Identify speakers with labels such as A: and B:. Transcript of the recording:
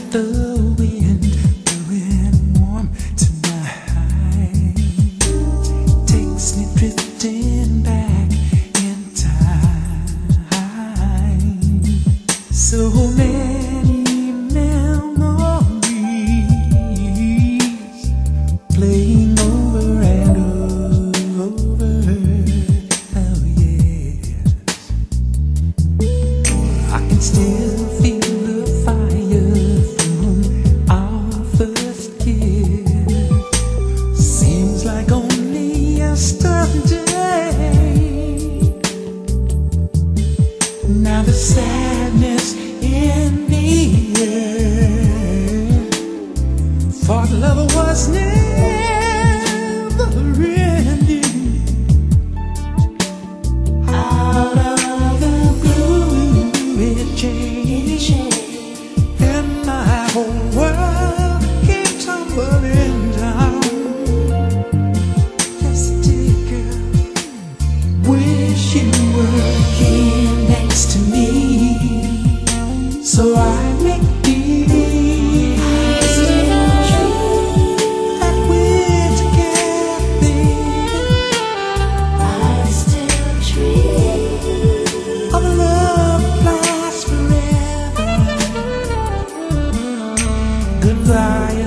A: the wind blowing warm tonight takes me drifting back in time. So many memories playing over and over. Oh yes, I can still feel the fire from our first kiss. Seems like only yesterday. Now the sadness in the air, for the love was never ending. Out of the blue it changed, and my whole world came tumbling down. Yesterday, girl, wish you were here next to me, so I make believe that we're together.
B: I still dream
A: Of love lasts forever. Goodbye.